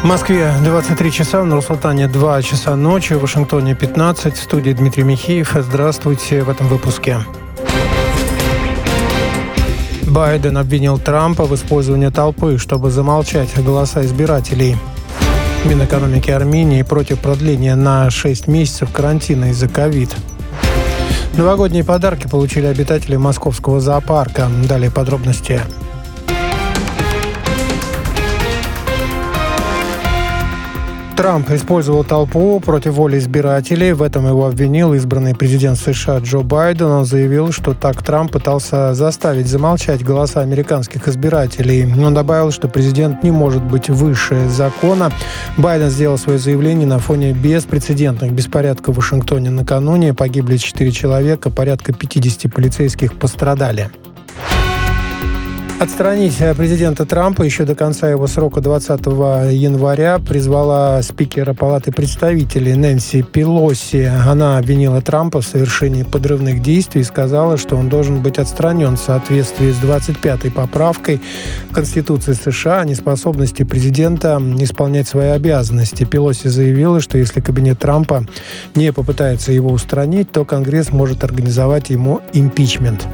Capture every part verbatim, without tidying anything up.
В Москве двадцать три часа, в Нур-Султане два часа ночи, в Вашингтоне пятнадцать. В студии Дмитрий Михеев. Здравствуйте в этом выпуске. Байден обвинил Трампа в использовании толпы, чтобы замолчать голоса избирателей. Минэкономики Армении против продления на шесть месяцев карантина из-за ковид. Новогодние подарки получили обитатели московского зоопарка. Далее подробности. Трамп использовал толпу против воли избирателей. В этом его обвинил избранный президент США Джо Байден. Он заявил, что так Трамп пытался заставить замолчать голоса американских избирателей. Он добавил, что президент не может быть выше закона. Байден сделал свое заявление на фоне беспрецедентных беспорядков в Вашингтоне накануне. Погибли четыре человека, порядка пятьдесят полицейских пострадали. Отстранить президента Трампа еще до конца его срока двадцатого января призвала спикера Палаты представителей Нэнси Пелоси. Она обвинила Трампа в совершении подрывных действий и сказала, что он должен быть отстранен в соответствии с двадцать пятой поправкой Конституции США о неспособности президента исполнять свои обязанности. Пелоси заявила, что если кабинет Трампа не попытается его устранить, то Конгресс может организовать ему импичмент.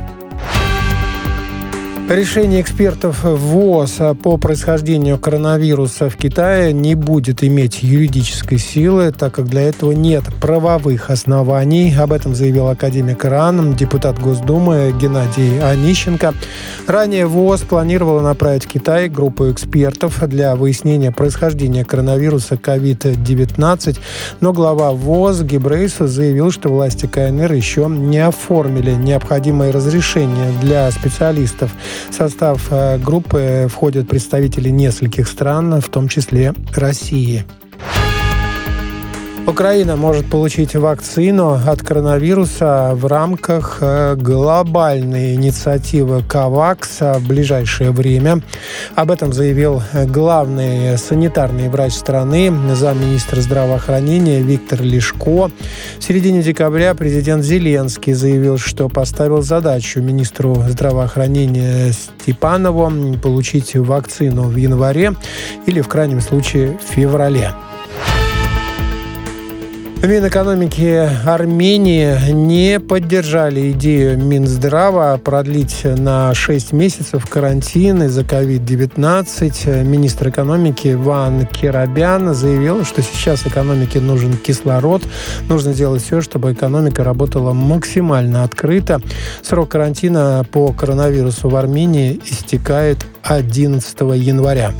Решение экспертов ВОЗ по происхождению коронавируса в Китае не будет иметь юридической силы, так как для этого нет правовых оснований. Об этом заявил академик РАН, депутат Госдумы Геннадий Онищенко. Ранее ВОЗ планировала направить в Китай группу экспертов для выяснения происхождения коронавируса ковид девятнадцать, но глава ВОЗ Гебрейсус заявил, что власти КНР еще не оформили необходимые разрешения для специалистов. В состав группы входят представители нескольких стран, в том числе России. Украина может получить вакцину от коронавируса в рамках глобальной инициативы КОВАКС в ближайшее время. Об этом заявил главный санитарный врач страны, замминистра здравоохранения Виктор Лишко. В середине декабря президент Зеленский заявил, что поставил задачу министру здравоохранения Степанову получить вакцину в январе или, в крайнем случае, в феврале. Минэкономики Армении не поддержали идею Минздрава продлить на шесть месяцев карантин из-за ковид девятнадцать. Министр экономики Ван Керабян заявил, что сейчас экономике нужен кислород. Нужно делать все, чтобы экономика работала максимально открыто. Срок карантина по коронавирусу в Армении истекает одиннадцатого января.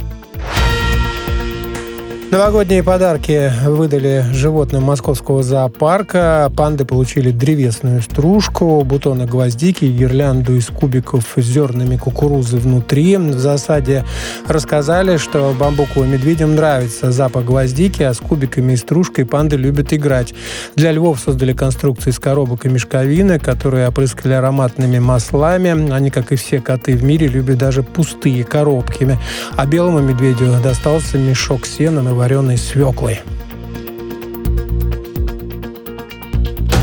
Новогодние подарки выдали животным московского зоопарка. Панды получили древесную стружку, бутоны гвоздики, гирлянду из кубиков с зернами кукурузы внутри. В засаде рассказали, что бамбуковым медведям нравится запах гвоздики, а с кубиками и стружкой панды любят играть. Для львов создали конструкции из коробок и мешковины, которые опрыскали ароматными маслами. Они, как и все коты в мире, любят даже пустые коробки. А белому медведю достался мешок с сеном и вареной свеклой.